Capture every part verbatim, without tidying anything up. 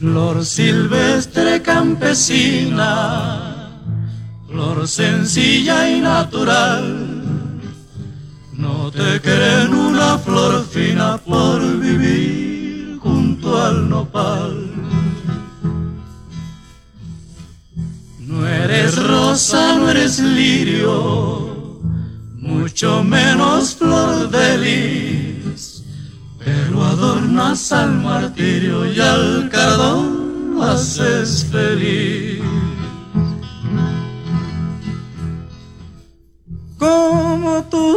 Flor silvestre campesina, flor sencilla y natural, no te creen una flor fina por vivir junto al nopal. No eres rosa, no eres lirio, mucho menos flor de lis, pero adornas al martirio y al cardón haces feliz. Como tú,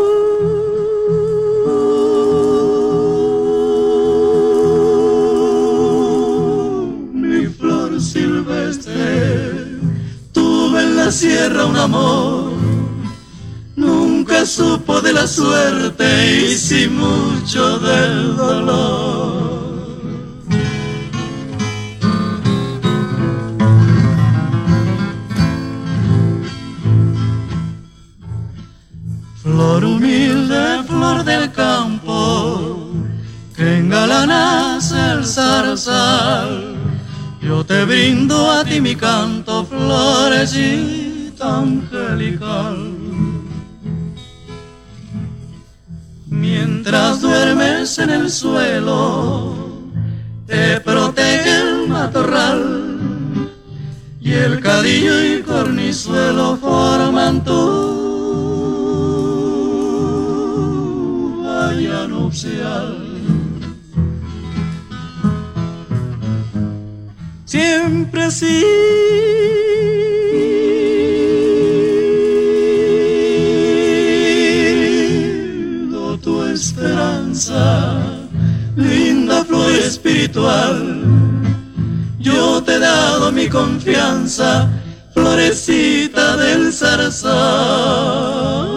mi flor silvestre, tuve en la sierra un amor, nunca supo de la suerte y sí mucho del dolor. Flor humilde, flor del campo, que engalanas el zarzal, yo te brindo a ti mi canto, florecita angelical. Mientras duermes en el suelo, te protege el matorral, y el cadillo y cornizuelo forman tu valla nupcial. Siempre ha sido tu esperanza, linda flor espiritual. Yo te he dado mi confianza, florecita del zarzal.